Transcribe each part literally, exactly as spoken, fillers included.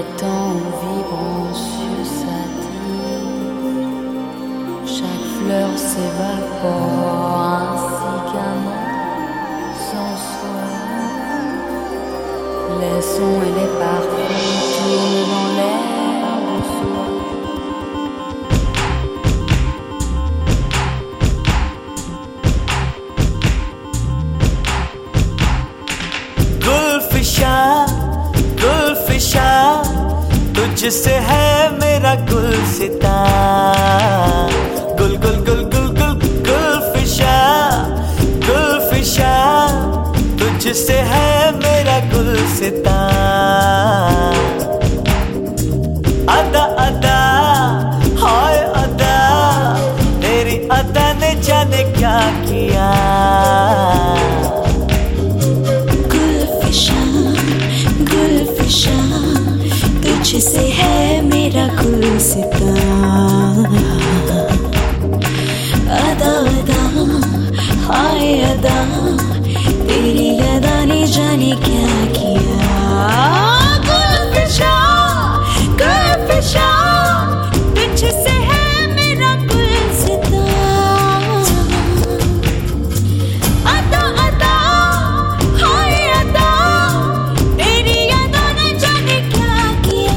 temps vibrant sur sa tige, chaque fleur s'évapore ainsi qu'un an sans soi. Les sons et les parfums tournent dans l'air de soi. Gulfisha Gulfisha तुझसे है मेरा गुलसिता, गुल गुल गुल गुल गुल गुलफिशा गुलफिशा तुझसे है मेरा गुलसिता। अदा अदा हाय अदा तेरी अदा ने जाने क्या किया। तुझसे है मेरा गुलसिता, अदा अदा हाय अदा तेरी अदा ने जाने क्या किया। गुलफिशा गुलफिशा तुझसे है मेरा गुलसिता, अदा अदा हाय अदा तेरी अदा ने जाने क्या किया।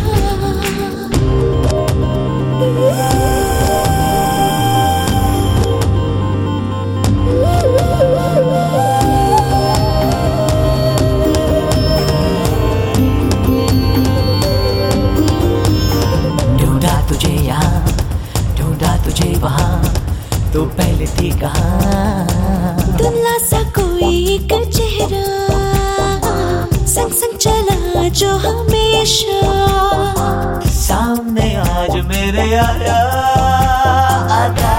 ढूंढा तुझे यहाँ ढूंढा तुझे वहाँ तो पहले थी कहाँ। दुल्ला सा कोई एक चेहरा संग संग चला जो हमेशा, सामने आज मेरे आया। आदा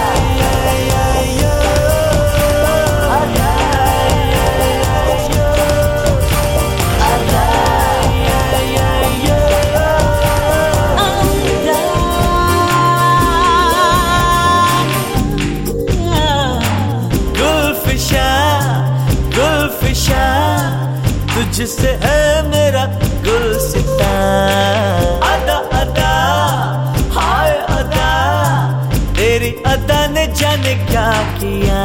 गुलफिशा गुलफिशा तुझसे है मेरा गुलसिता। अदा अदा हाय अदा तेरी अदा ने जाने क्या किया।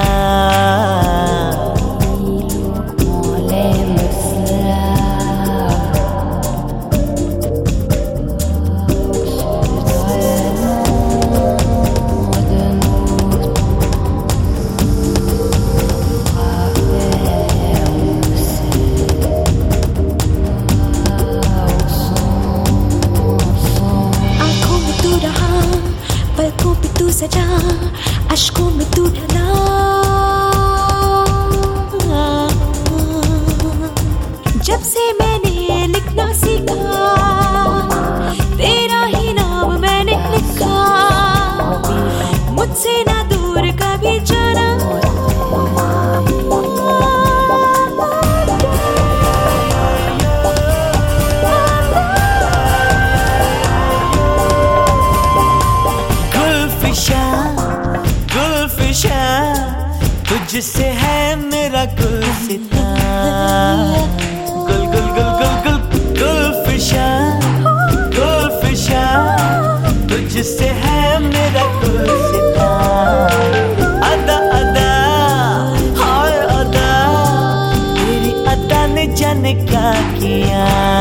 पलकों पे तू सजा अश्कों में तू ढला, जब से मैंने लिखना सीखा तेरा ही नाम मैंने लिखा। मुझसे ना दूर कभी जाना, गुलफिशा तुझसे है मेरा गुलसिता। गुल गुल गुल गुल गुल गुलफिशा गुलफिशा तुझसे है मेरा गुलसिता। अदा अदा हाय अदा तेरी अदा ने जाने क्या किया।